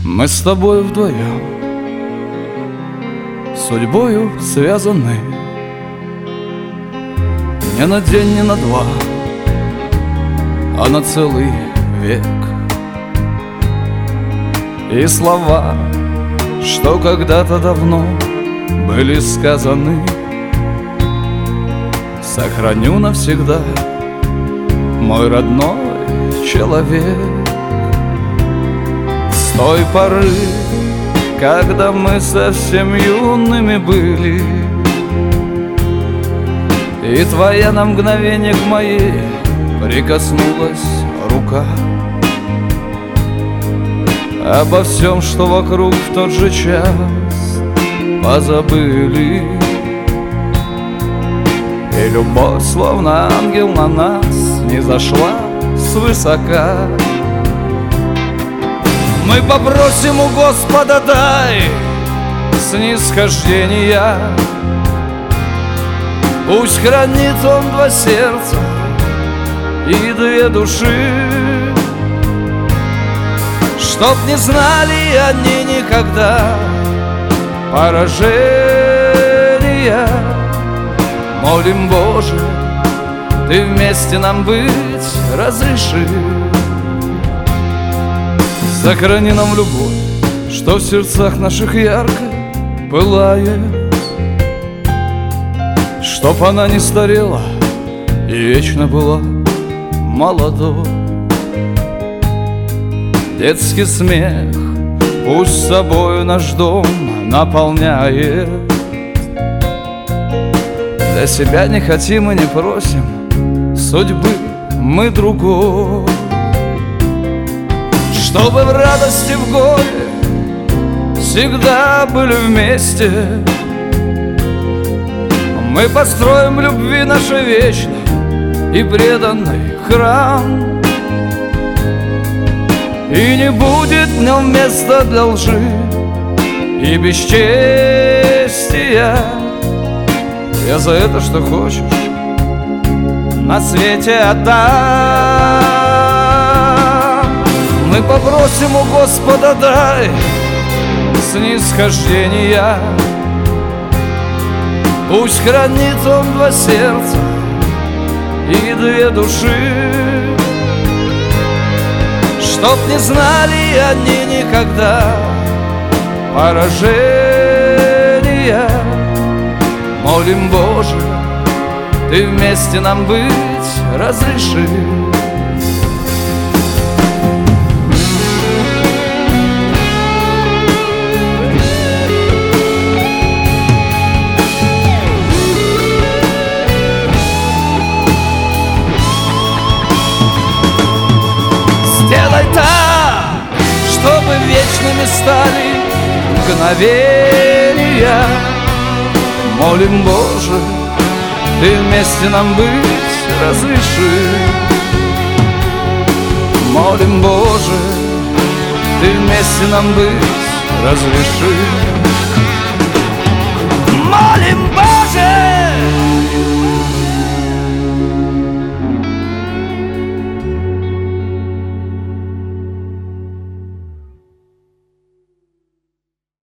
Мы с тобой вдвоем судьбою связаны. Не на день, не на два, а на целый век. И слова, что когда-то давно были сказаны, сохраню навсегда, мой родной человек. С той поры, когда мы совсем юными были, и твоя на мгновение к моей прикоснулась рука, обо всем, что вокруг в тот же час позабыли. И любовь, словно ангел, на нас не зашла свысока. Мы попросим у Господа, дай снисхождения. Пусть хранит Он два сердца и две души, чтоб не знали они никогда поражения. Молим, Боже, Ты вместе нам быть разреши. Сохрани нам любовь, что в сердцах наших ярко пылает, чтоб она не старела и вечно была молодой. Детский смех пусть собою наш дом наполняет. Для себя не хотим и не просим судьбы мы другой, чтобы в радости, в горе всегда были вместе. Мы построим любви нашей вечной и преданный храм, и не будет в нем места для лжи и бесчестия. Я за это, что хочешь, на свете отдам. Мы попросим у Господа, дай снисхождения. Пусть хранит Он два сердца и две души, чтоб не знали они никогда поражения. Молим, Боже, Ты вместе нам быть разреши. Сделай так, чтобы вечными стали мгновения. Молим, Боже, Ты вместе нам быть разреши. Молим, Боже, Ты вместе нам быть разреши. Молим, Боже,